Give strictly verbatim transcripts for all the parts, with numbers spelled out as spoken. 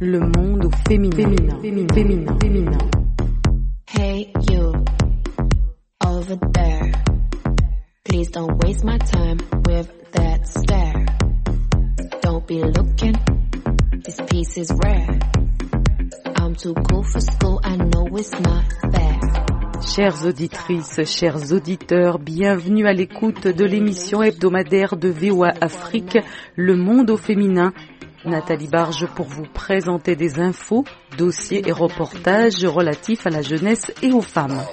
Le monde au féminin, féminin, féminin, féminin, féminin. Hey you, over there. Please don't waste my time with that stare. Don't be looking, this piece is rare. I'm too cool for school, I know it's not fair. Chères auditrices, chers auditeurs, bienvenue à l'écoute de l'émission hebdomadaire de V O A Afrique, Le monde au féminin. Nathalie Barge pour vous présenter des infos, dossiers et reportages relatifs à la jeunesse et aux femmes.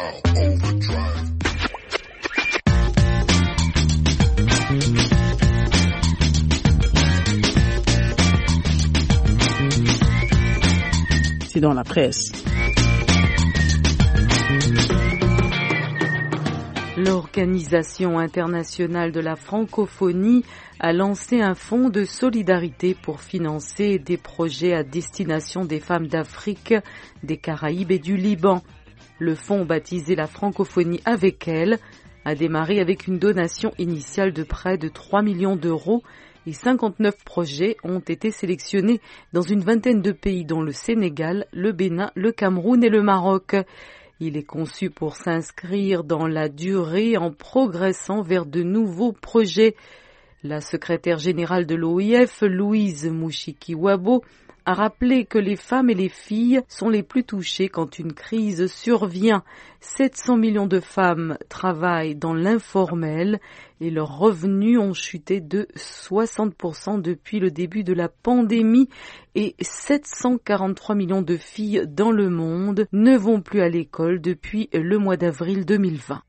C'est dans la presse. L'Organisation internationale de la francophonie a lancé un fonds de solidarité pour financer des projets à destination des femmes d'Afrique, des Caraïbes et du Liban. Le fonds, baptisé la francophonie avec elle, a démarré avec une donation initiale de près de trois millions d'euros et cinquante-neuf projets ont été sélectionnés dans une vingtaine de pays dont le Sénégal, le Bénin, le Cameroun et le Maroc. Il est conçu pour s'inscrire dans la durée en progressant vers de nouveaux projets. La secrétaire générale de l'O I F, Louise Mouchiki-Wabo, a rappelé que les femmes et les filles sont les plus touchées quand une crise survient. sept cents millions de femmes travaillent dans l'informel et leurs revenus ont chuté de soixante pour cent depuis le début de la pandémie et sept cent quarante-trois millions de filles dans le monde ne vont plus à l'école depuis le mois d'avril deux mille vingt.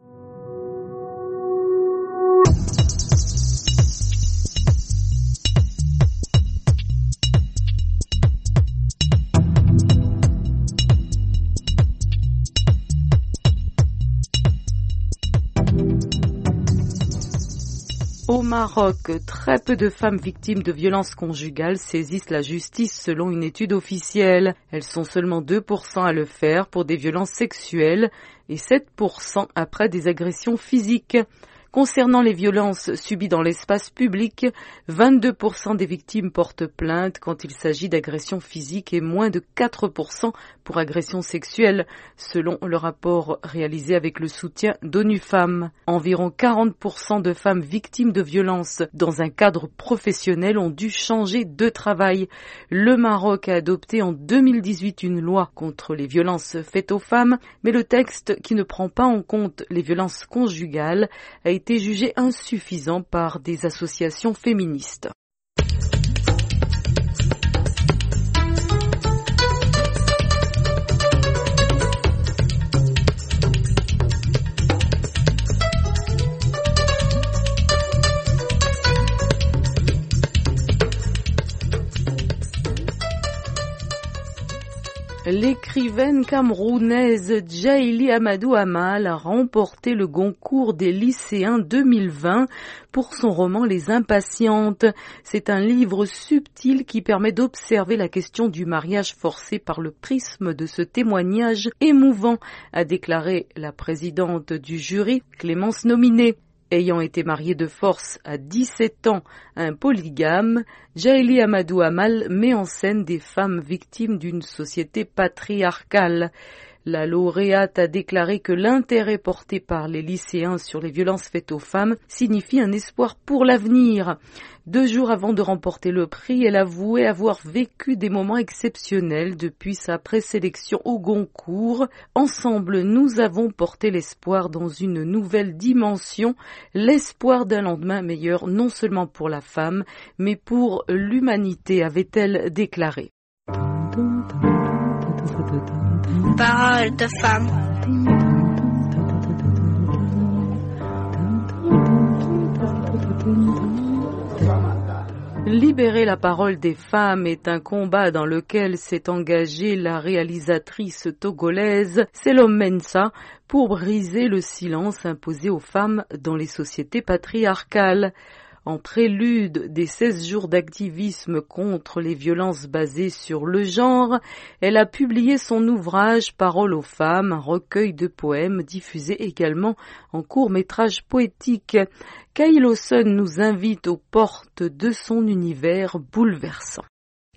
Au Maroc, très peu de femmes victimes de violences conjugales saisissent la justice selon une étude officielle. Elles sont seulement deux pour cent à le faire pour des violences sexuelles et sept pour cent après des agressions physiques. Concernant les violences subies dans l'espace public, vingt-deux pour cent des victimes portent plainte quand il s'agit d'agressions physiques et moins de quatre pour cent pour agressions sexuelles, selon le rapport réalisé avec le soutien d'ONU Femmes. Environ quarante pour cent de femmes victimes de violences dans un cadre professionnel ont dû changer de travail. Le Maroc a adopté en deux mille dix-huit une loi contre les violences faites aux femmes, mais le texte, qui ne prend pas en compte les violences conjugales, a été jugé insuffisant par des associations féministes. L'écrivaine camerounaise Djaïli Amadou Amal a remporté le Goncourt des lycéens deux mille vingt pour son roman Les Impatientes. C'est un livre subtil qui permet d'observer la question du mariage forcé par le prisme de ce témoignage émouvant, a déclaré la présidente du jury, Clémence Nominé. Ayant été mariée de force à dix-sept ans à un polygame, Djaïli Amadou Amal met en scène des femmes victimes d'une société patriarcale. La lauréate a déclaré que l'intérêt porté par les lycéens sur les violences faites aux femmes signifie un espoir pour l'avenir. Deux jours avant de remporter le prix, elle avouait avoir vécu des moments exceptionnels depuis sa présélection au Goncourt. Ensemble, nous avons porté l'espoir dans une nouvelle dimension, l'espoir d'un lendemain meilleur non seulement pour la femme, mais pour l'humanité, avait-elle déclaré. Parole de femme. Libérer la parole des femmes est un combat dans lequel s'est engagée la réalisatrice togolaise Selom Mensa pour briser le silence imposé aux femmes dans les sociétés patriarcales. En prélude des seize jours d'activisme contre les violences basées sur le genre, elle a publié son ouvrage Parole aux femmes, un recueil de poèmes diffusé également en court-métrage poétique. Kay Lawson nous invite aux portes de son univers bouleversant.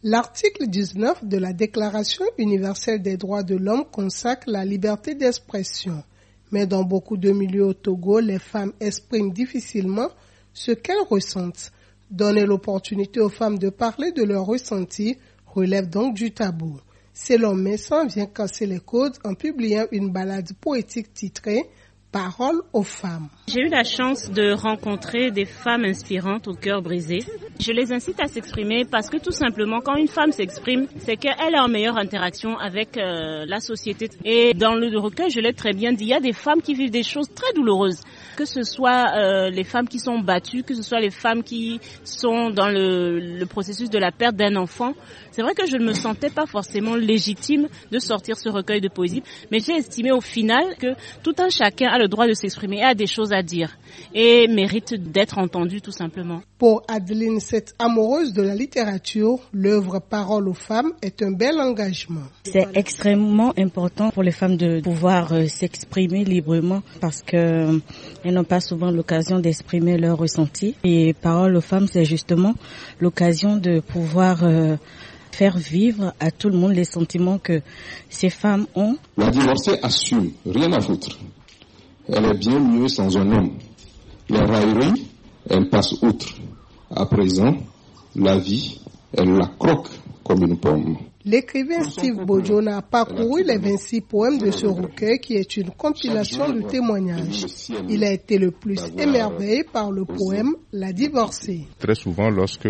L'article dix-neuf de la Déclaration universelle des droits de l'homme consacre la liberté d'expression. Mais dans beaucoup de milieux au Togo, les femmes expriment difficilement ce qu'elles ressentent. Donner l'opportunité aux femmes de parler de leurs ressentis relève donc du tabou. Selon Messan vient casser les codes en publiant une ballade poétique titrée Parole aux femmes. J'ai eu la chance de rencontrer des femmes inspirantes au cœur brisé. Je les incite à s'exprimer parce que tout simplement, quand une femme s'exprime, c'est qu'elle est en meilleure interaction avec euh, la société. Et dans le recueil, je l'ai très bien dit, il y a des femmes qui vivent des choses très douloureuses. Que ce soit euh, les femmes qui sont battues, que ce soit les femmes qui sont dans le, le processus de la perte d'un enfant. C'est vrai que je ne me sentais pas forcément légitime de sortir ce recueil de poésie, mais j'ai estimé au final que tout un chacun a le droit de s'exprimer et a des choses à dire et mérite d'être entendu tout simplement. Pour Adeline, cette amoureuse de la littérature, l'œuvre Parole aux femmes est un bel engagement. C'est extrêmement important pour les femmes de pouvoir euh, s'exprimer librement parce que euh, elles n'ont pas souvent l'occasion d'exprimer leurs ressentis. Et Parole aux femmes, c'est justement l'occasion de pouvoir euh, faire vivre à tout le monde les sentiments que ces femmes ont. La divorcée assume, rien à foutre. Elle est bien mieux sans un homme. Les railleries, elle passe outre. À présent, la vie, elle la croque comme une pomme. L'écrivain Steve Bojona a parcouru les vingt-six poèmes de ce recueil qui est une compilation de témoignages. Il a été le plus émerveillé par le poème La divorcée. Très souvent, lorsque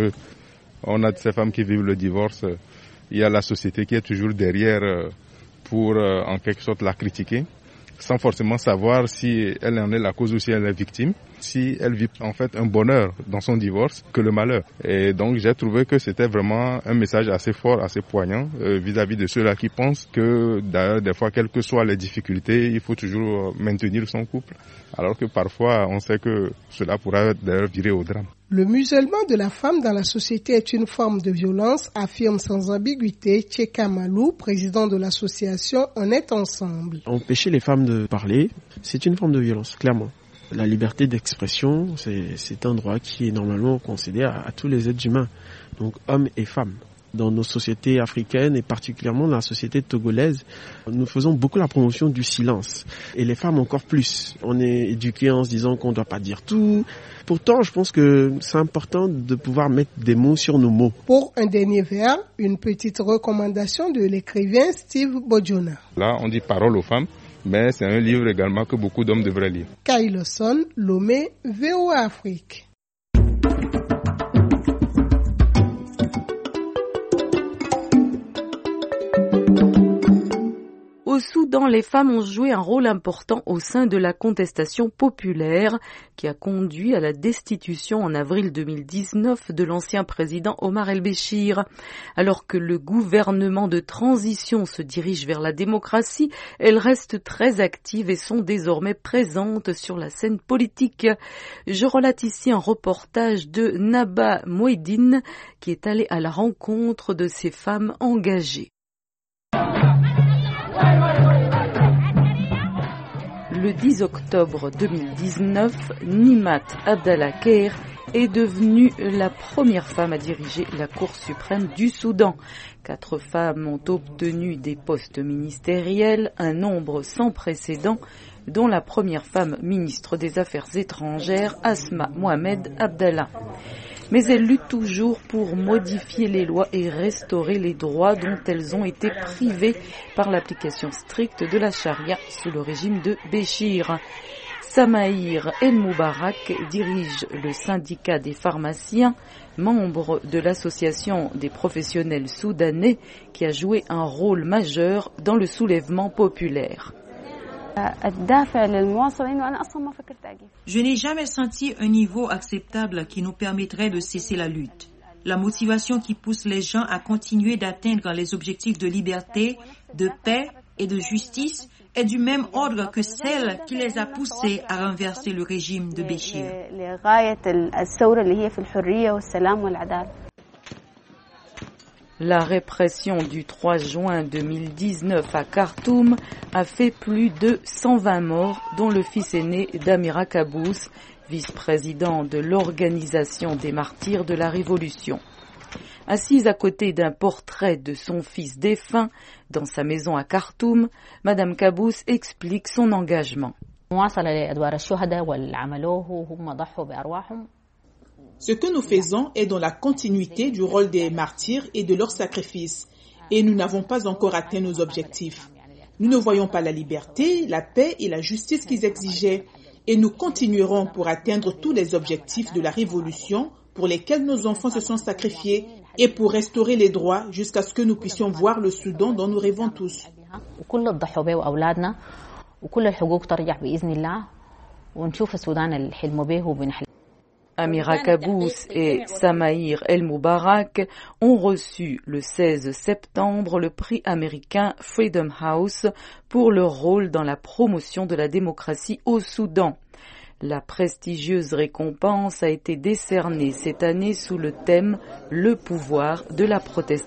on a ces femmes qui vivent le divorce, il y a la société qui est toujours derrière pour en quelque sorte la critiquer, sans forcément savoir si elle en est la cause ou si elle est victime, si elle vit en fait un bonheur dans son divorce que le malheur. Et donc j'ai trouvé que c'était vraiment un message assez fort, assez poignant euh, vis-à-vis de ceux-là qui pensent que d'ailleurs des fois, quelles que soient les difficultés, il faut toujours maintenir son couple, alors que parfois on sait que cela pourrait d'ailleurs virer au drame. Le musellement de la femme dans la société est une forme de violence, affirme sans ambiguïté Tcheka Malou, président de l'association On est ensemble. Empêcher les femmes de parler, c'est une forme de violence, clairement. La liberté d'expression, c'est, c'est un droit qui est normalement concédé à, à tous les êtres humains, donc hommes et femmes. Dans nos sociétés africaines et particulièrement dans la société togolaise, nous faisons beaucoup la promotion du silence. Et les femmes encore plus. On est éduqués en se disant qu'on ne doit pas dire tout. Pourtant, je pense que c'est important de pouvoir mettre des mots sur nos mots. Pour un dernier vers, une petite recommandation de l'écrivain Steve Bojona. Là, on dit parole aux femmes, mais c'est un livre également que beaucoup d'hommes devraient lire. Kyle Son, Lomé, V O A Afrique. Au Soudan, les femmes ont joué un rôle important au sein de la contestation populaire qui a conduit à la destitution en avril deux mille dix-neuf de l'ancien président Omar el-Béchir. Alors que le gouvernement de transition se dirige vers la démocratie, elles restent très actives et sont désormais présentes sur la scène politique. Je relate ici un reportage de Naba Mouedine qui est allé à la rencontre de ces femmes engagées. Le dix octobre deux mille dix-neuf, Nimat Abdallah Keir est devenue la première femme à diriger la Cour suprême du Soudan. Quatre femmes ont obtenu des postes ministériels, un nombre sans précédent, dont la première femme ministre des Affaires étrangères, Asma Mohamed Abdallah. Mais elles luttent toujours pour modifier les lois et restaurer les droits dont elles ont été privées par l'application stricte de la charia sous le régime de Béchir. Samaïr El Moubarak dirige le syndicat des pharmaciens, membre de l'association des professionnels soudanais qui a joué un rôle majeur dans le soulèvement populaire. Je n'ai jamais senti un niveau acceptable qui nous permettrait de cesser la lutte. La motivation qui pousse les gens à continuer d'atteindre les objectifs de liberté, de paix et de justice est du même ordre que celle qui les a poussés à renverser le régime de Béchir. La répression du trois juin deux mille dix-neuf à Khartoum a fait plus de cent vingt morts, dont le fils aîné d'Amira Kabous, vice-président de l'Organisation des martyrs de la Révolution. Assise à côté d'un portrait de son fils défunt dans sa maison à Khartoum, Madame Kabous explique son engagement. Ce que nous faisons est dans la continuité du rôle des martyrs et de leur sacrifice, et nous n'avons pas encore atteint nos objectifs. Nous ne voyons pas la liberté, la paix et la justice qu'ils exigeaient, et nous continuerons pour atteindre tous les objectifs de la révolution pour lesquels nos enfants se sont sacrifiés et pour restaurer les droits jusqu'à ce que nous puissions voir le Soudan dont nous rêvons tous. Amira Kabous et Samaïr El Moubarak ont reçu le seize septembre le prix américain Freedom House pour leur rôle dans la promotion de la démocratie au Soudan. La prestigieuse récompense a été décernée cette année sous le thème « Le pouvoir de la protestation ».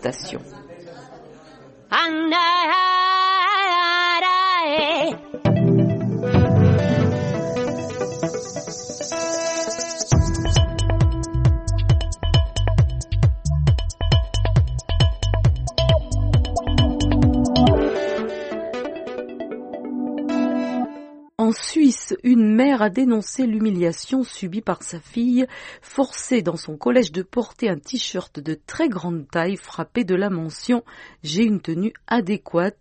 En Suisse, une mère a dénoncé l'humiliation subie par sa fille, forcée dans son collège de porter un t-shirt de très grande taille frappé de la mention « J'ai une tenue adéquate »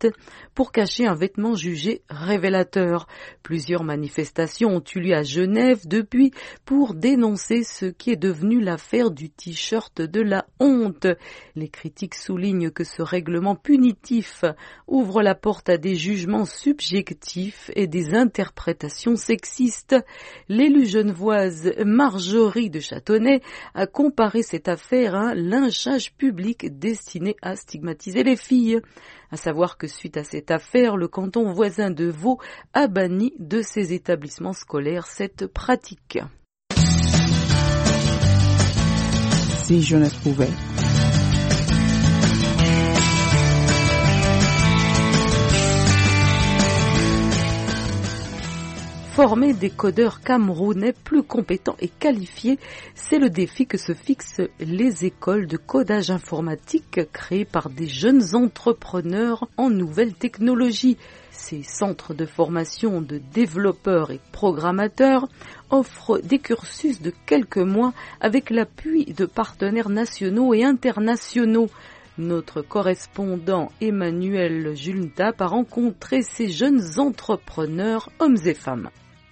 pour cacher un vêtement jugé révélateur. Plusieurs manifestations ont eu lieu à Genève depuis pour dénoncer ce qui est devenu l'affaire du t-shirt de la honte. Les critiques soulignent que ce règlement punitif ouvre la porte à des jugements subjectifs et des interprétations sexistes. L'élue genevoise Marjorie de Châtenay a comparé cette affaire à un lynchage public destiné à stigmatiser les filles. À savoir que suite à cette affaire, le canton voisin de Vaud a banni de ses établissements scolaires cette pratique. Si jeunesse pouvait. Former des codeurs camerounais plus compétents et qualifiés, c'est le défi que se fixent les écoles de codage informatique créées par des jeunes entrepreneurs en nouvelles technologies. Ces centres de formation de développeurs et programmateurs offrent des cursus de quelques mois avec l'appui de partenaires nationaux et internationaux. Notre correspondant Emmanuel Julntap a rencontré ces jeunes entrepreneurs, hommes et femmes.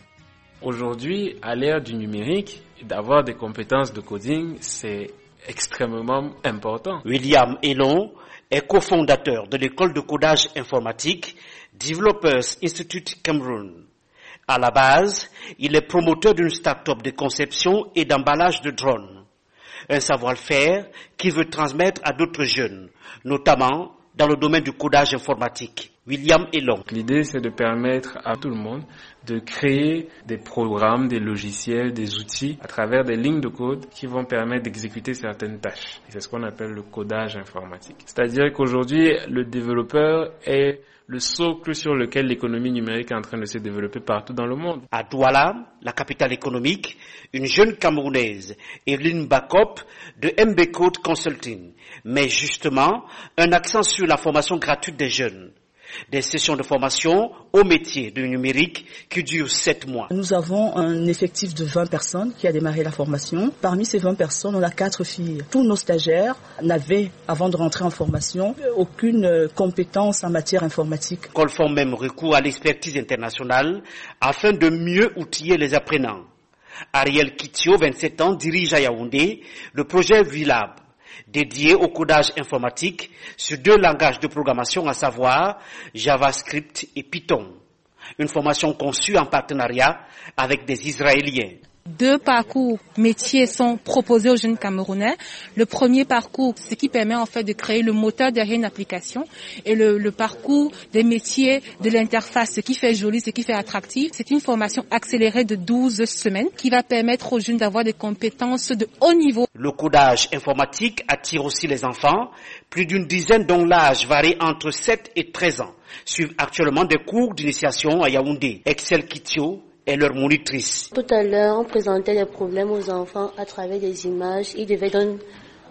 Aujourd'hui, à l'ère du numérique, d'avoir des compétences de coding, c'est extrêmement important. William Elon est cofondateur de l'école de codage informatique Developers Institute Cameroun. À la base, il est promoteur d'une start-up de conception et d'emballage de drones. Un savoir-faire qu'il veut transmettre à d'autres jeunes, notamment dans le domaine du codage informatique. William Elon. L'idée, c'est de permettre à tout le monde de créer des programmes, des logiciels, des outils à travers des lignes de code qui vont permettre d'exécuter certaines tâches. Et c'est ce qu'on appelle le codage informatique. C'est-à-dire qu'aujourd'hui, le développeur est le socle sur lequel l'économie numérique est en train de se développer partout dans le monde. À Douala, la capitale économique, une jeune Camerounaise, Evelyne Bakop, de M B Code Consulting, met justement un accent sur la formation gratuite des jeunes. Des sessions de formation au métier du numérique qui durent sept mois. Nous avons un effectif de vingt personnes qui a démarré la formation. Parmi ces vingt personnes, on a quatre filles. Tous nos stagiaires n'avaient, avant de rentrer en formation, aucune compétence en matière informatique. L'école font même recours à l'expertise internationale afin de mieux outiller les apprenants. Ariel Kitio, vingt-sept ans, dirige à Yaoundé le projet VILAB, dédié au codage informatique sur deux langages de programmation, à savoir JavaScript et Python. Une formation conçue en partenariat avec des Israéliens. Deux parcours métiers sont proposés aux jeunes Camerounais. Le premier parcours, ce qui permet en fait de créer le moteur derrière une application, et le, le parcours des métiers de l'interface, ce qui fait joli, ce qui fait attractif. C'est une formation accélérée de douze semaines qui va permettre aux jeunes d'avoir des compétences de haut niveau. Le codage informatique attire aussi les enfants. Plus d'une dizaine dont l'âge varie entre sept et treize ans suivent actuellement des cours d'initiation à Yaoundé. Excel Kitio est leur monitrice. Tout à l'heure, on présentait les problèmes aux enfants à travers des images. Ils devaient donc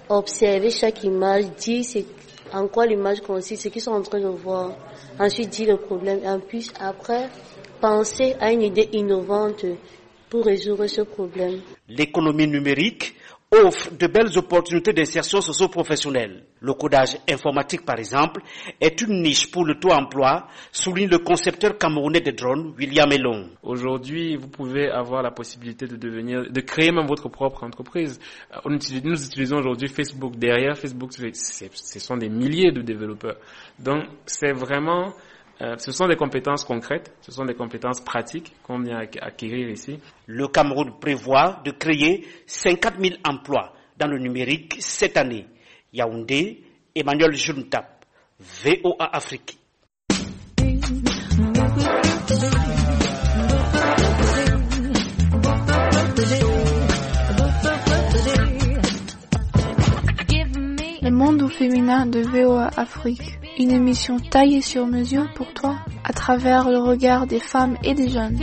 observer chaque image, dire c'est en quoi l'image consiste, ce qu'ils sont en train de voir. Ensuite, dire le problème. Et puis après, penser à une idée innovante pour résoudre ce problème. L'économie numérique offre de belles opportunités d'insertion socio-professionnelle. Le codage informatique, par exemple, est une niche pour le taux d'emploi, souligne le concepteur camerounais des drones, William Elon. Aujourd'hui, vous pouvez avoir la possibilité de devenir, de créer même votre propre entreprise. Nous utilisons aujourd'hui Facebook. Derrière Facebook, ce sont des milliers de développeurs. Donc, c'est vraiment... Euh, ce sont des compétences concrètes, ce sont des compétences pratiques qu'on vient acquérir ici. Le Cameroun prévoit de créer cinquante mille emplois dans le numérique cette année. Yaoundé, Emmanuel Juntap, V O A Afrique. Le monde au féminin de V O A Afrique. Une émission taillée sur mesure pour toi, à travers le regard des femmes et des jeunes.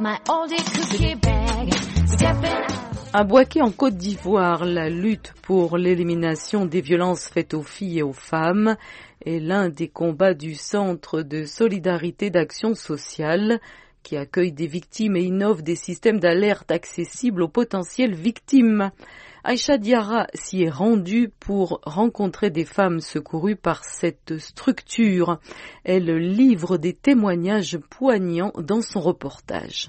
À Bouaké, en Côte d'Ivoire, la lutte pour l'élimination des violences faites aux filles et aux femmes est l'un des combats du Centre de solidarité d'action sociale qui accueille des victimes et innove des systèmes d'alerte accessibles aux potentielles victimes. Aïcha Diarra s'y est rendue pour rencontrer des femmes secourues par cette structure. Elle livre des témoignages poignants dans son reportage.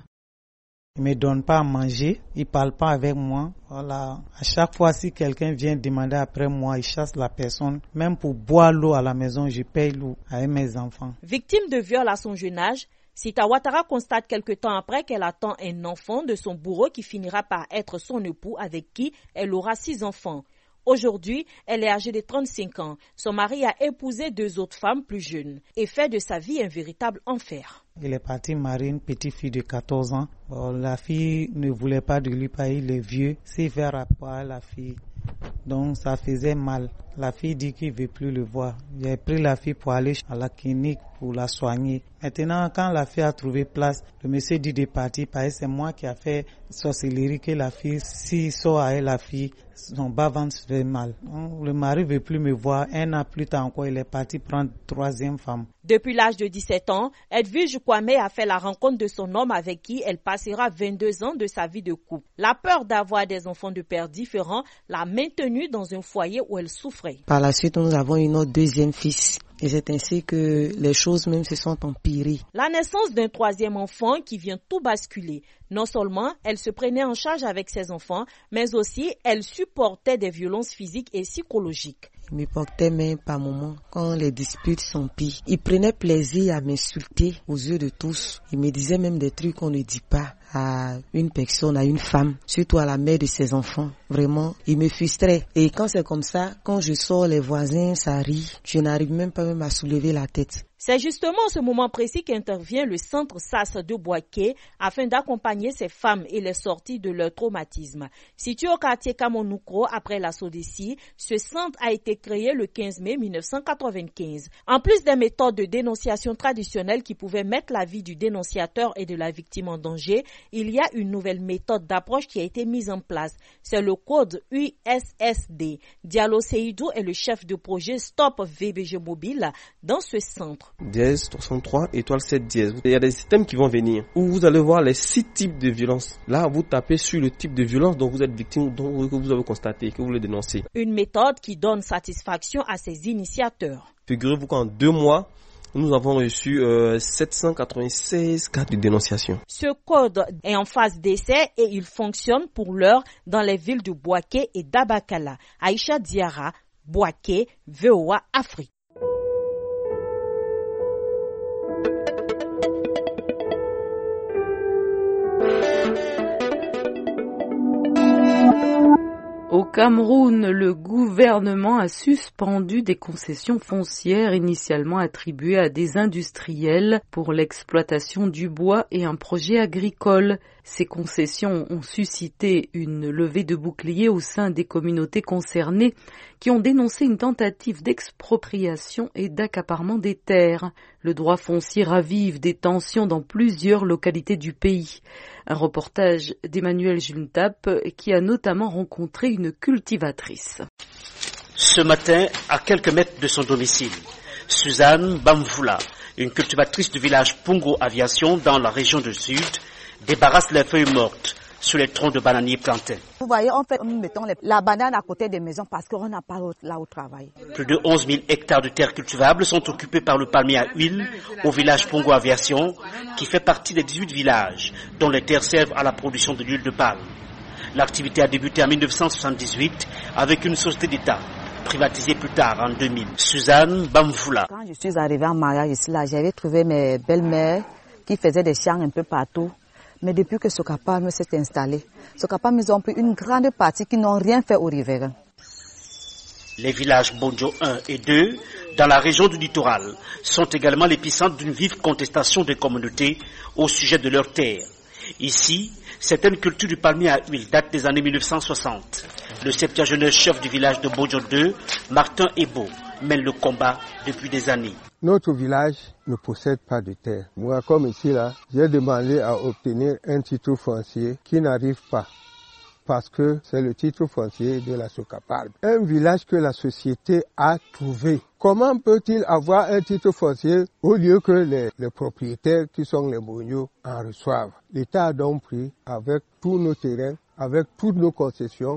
Ils me donnent pas à manger, ils parlent pas avec moi. Voilà. À chaque fois, si quelqu'un vient demander après moi, ils chassent la personne. Même pour boire l'eau à la maison, je paye l'eau avec mes enfants. Victime de viol à son jeune âge, Sita Ouattara constate quelque temps après qu'elle attend un enfant de son bourreau qui finira par être son époux avec qui elle aura six enfants. Aujourd'hui, elle est âgée de trente-cinq ans. Son mari a épousé deux autres femmes plus jeunes et fait de sa vie un véritable enfer. Il est parti marier une petite fille de quatorze ans. Bon, la fille ne voulait pas de lui payer, il est vieux. S'il fait rapport à la fille, donc ça faisait mal. La fille dit qu'il ne veut plus le voir. J'ai pris la fille pour aller à la clinique pour la soigner. Maintenant, quand la fille a trouvé place, le monsieur dit de partir parce que c'est moi qui a fait sorcellerie que la fille, s'il sort avec la fille, son bas-ventre se fait mal. Le mari ne veut plus me voir. Un an plus tard encore, il est parti prendre une troisième femme. Depuis l'âge de dix-sept ans, Edwige Kwame a fait la rencontre de son homme avec qui elle passera vingt-deux ans de sa vie de couple. La peur d'avoir des enfants de pères différents l'a maintenue dans un foyer où elle souffrait. Par la suite, nous avons eu notre deuxième fils. Et c'est ainsi que les choses même se sont empirées. La naissance d'un troisième enfant qui vient tout basculer. Non seulement elle se prenait en charge avec ses enfants, mais aussi elle supportait des violences physiques et psychologiques. Il me portait même par moments quand les disputes s'empirent. Il prenait plaisir à m'insulter aux yeux de tous. Il me disait même des trucs qu'on ne dit pas à une personne, à une femme, surtout à la mère de ses enfants. Vraiment, il me frustrait. Et quand c'est comme ça, quand je sors, les voisins, ça rit. Je n'arrive même pas même à soulever la tête. C'est justement ce moment précis qu'intervient le centre S A S de Bouaké afin d'accompagner ces femmes et les sorties de leur traumatisme. Situé au quartier Kamonoukro après la Sodessi, ce centre a été créé le quinze mai mille neuf cent quatre-vingt-quinze. En plus des méthodes de dénonciation traditionnelles qui pouvaient mettre la vie du dénonciateur et de la victime en danger, il y a une nouvelle méthode d'approche qui a été mise en place. C'est le code U S S D. Diallo Seydou est le chef de projet Stop V B G Mobile dans ce centre. Dièse soixante-trois, étoile sept dièse. Il y a des systèmes qui vont venir où vous allez voir les six types de violences. Là, vous tapez sur le type de violence dont vous êtes victime, dont vous avez constaté, que vous voulez dénoncer. Une méthode qui donne satisfaction à ses initiateurs. Figurez-vous qu'en deux mois, nous avons reçu euh, sept cent quatre-vingt-seize cas de dénonciation. Ce code est en phase d'essai et il fonctionne pour l'heure dans les villes de Bouaké et d'Abakala. Aïcha Diarra, Bouaké, V O A Afrique. Au Cameroun, le gouvernement a suspendu des concessions foncières initialement attribuées à des industriels pour l'exploitation du bois et un projet agricole. Ces concessions ont suscité une levée de boucliers au sein des communautés concernées qui ont dénoncé une tentative d'expropriation et d'accaparement des terres. Le droit foncier ravive des tensions dans plusieurs localités du pays. Un reportage d'Emmanuel Juntap qui a notamment rencontré une cultivatrice. Ce matin, à quelques mètres de son domicile, Suzanne Bamvoula, une cultivatrice du village Pungo Aviation dans la région du Sud, débarrasse les feuilles mortes sur les troncs de bananiers plantés. Vous voyez, en fait, nous mettons la banane à côté des maisons parce qu'on n'a pas là où travailler. Plus de onze mille hectares de terres cultivables sont occupés par le palmier à huile au village Pungo Aviation, qui fait partie des dix-huit villages dont les terres servent à la production de l'huile de palme. L'activité a débuté en mille neuf cent soixante-dix-huit avec une société d'État, privatisée plus tard en deux mille. Suzanne Bamvoula. Quand je suis arrivée en mariage ici, là, j'avais trouvé mes belles-mères qui faisaient des champs un peu partout. Mais depuis que Sokapalm s'est installé, Sokapalm, ils ont pris une grande partie qui n'ont rien fait au riverain. Les villages Bonjo un et deux, dans la région du littoral, sont également l'épicentre d'une vive contestation des communautés au sujet de leurs terres. Ici, certaines cultures du palmier à huile datent des années mille neuf cent soixante. Le septuagénaire chef du village de Bonjo deux, Martin Ebo, mène le combat depuis des années. Notre village ne possède pas de terre. Moi, comme ici, là, j'ai demandé à obtenir un titre foncier qui n'arrive pas. Parce que c'est le titre foncier de la Sokapalm. Un village que la société a trouvé. Comment peut-il avoir un titre foncier au lieu que les, les propriétaires qui sont les Bogno en reçoivent? L'État a donc pris avec tous nos terrains, avec toutes nos concessions.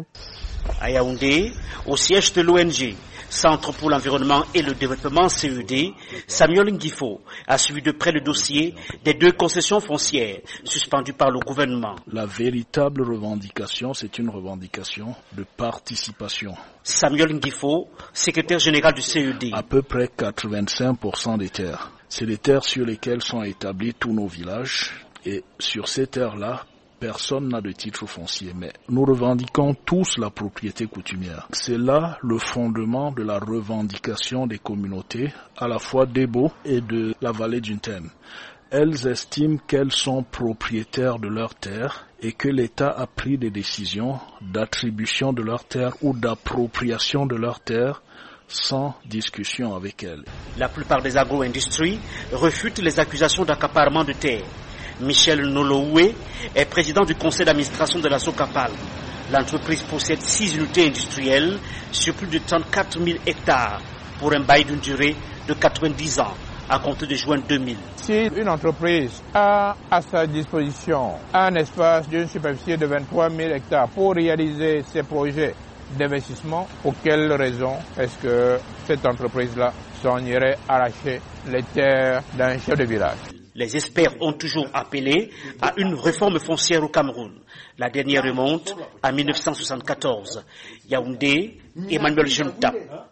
À Yaoundé, au siège de l'O N G, Centre pour l'environnement et le développement C E D, Samuel Ngifo a suivi de près le dossier des deux concessions foncières suspendues par le gouvernement. La véritable revendication, c'est une revendication de participation. Samuel Ngifo, secrétaire général du C E D. À peu près quatre-vingt-cinq pour cent des terres. C'est les terres sur lesquelles sont établis tous nos villages. Et sur ces terres-là, personne n'a de titre foncier, mais nous revendiquons tous la propriété coutumière. C'est là le fondement de la revendication des communautés, à la fois d'Ebo et de la vallée d'Untène. Elles estiment qu'elles sont propriétaires de leurs terres et que l'État a pris des décisions d'attribution de leurs terres ou d'appropriation de leurs terres sans discussion avec elles. La plupart des agro-industries refutent les accusations d'accaparement de terres. Michel Nolooué est président du conseil d'administration de la Sokapalm. L'entreprise possède six unités industrielles sur plus de trente-quatre mille hectares pour un bail d'une durée de quatre-vingt-dix ans à compter de juin deux mille. Si une entreprise a à sa disposition un espace d'une superficie de vingt-trois mille hectares pour réaliser ses projets d'investissement, pour quelle raison est-ce que cette entreprise-là s'en irait arracher les terres d'un chef de village? Les experts ont toujours appelé à une réforme foncière au Cameroun. La dernière remonte à mille neuf cent soixante-quatorze. Yaoundé, Emmanuel Junta,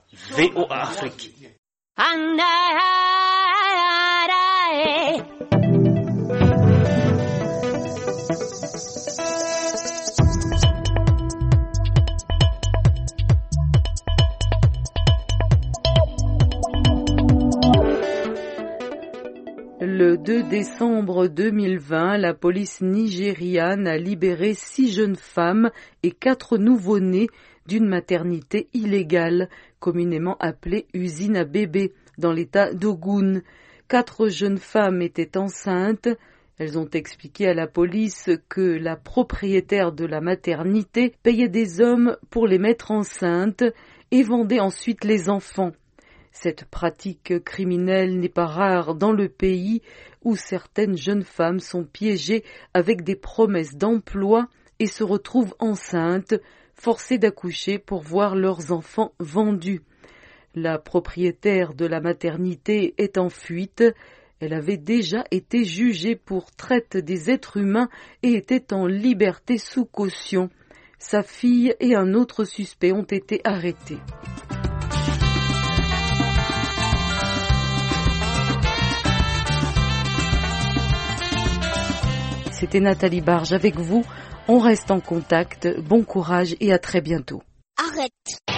V O A Afrique. Le deux décembre deux mille vingt, la police nigériane a libéré six jeunes femmes et quatre nouveau-nés d'une maternité illégale, communément appelée usine à bébés, dans l'état d'Ogun. Quatre jeunes femmes étaient enceintes. Elles ont expliqué à la police que la propriétaire de la maternité payait des hommes pour les mettre enceintes et vendait ensuite les enfants. Cette pratique criminelle n'est pas rare dans le pays où certaines jeunes femmes sont piégées avec des promesses d'emploi et se retrouvent enceintes, forcées d'accoucher pour voir leurs enfants vendus. La propriétaire de la maternité est en fuite. Elle avait déjà été jugée pour traite des êtres humains et était en liberté sous caution. Sa fille et un autre suspect ont été arrêtés. C'était Nathalie Barge avec vous. On reste en contact. Bon courage et à très bientôt. Arrête.